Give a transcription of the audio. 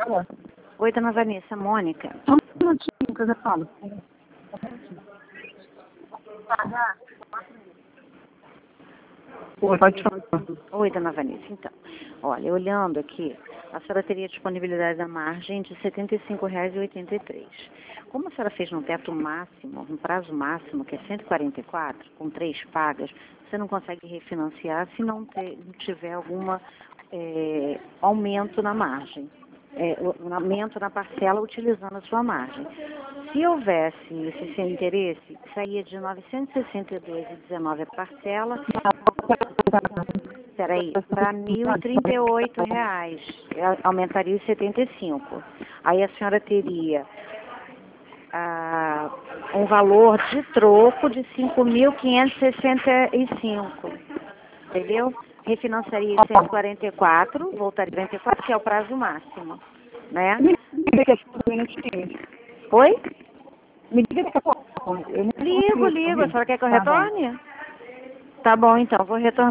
Oi, dona Vanessa, Mônica. Só um minutinho que eu já falo. Oi, pode falar. Oi, dona Vanessa. Então, olha, olhando aqui, a senhora teria disponibilidade da margem de R$ 75,83. Como a senhora fez no teto máximo, no prazo máximo, que é 144, com 3 pagas, você não consegue refinanciar se não tiver algum aumento na margem. Um aumento na parcela utilizando a sua margem. Se houvesse esse seu interesse, saía de R$ 962,19 a parcela, para R$ 1.038, aumentaria os 75. Aí a senhora teria um valor de troco de 5.565, entendeu? Refinanciaria 144, voltaria 44, que é o prazo máximo, né? Oi? Me diga daqui a pouco. Ligo. A senhora quer que eu retorne? Tá bom, então, vou retornar.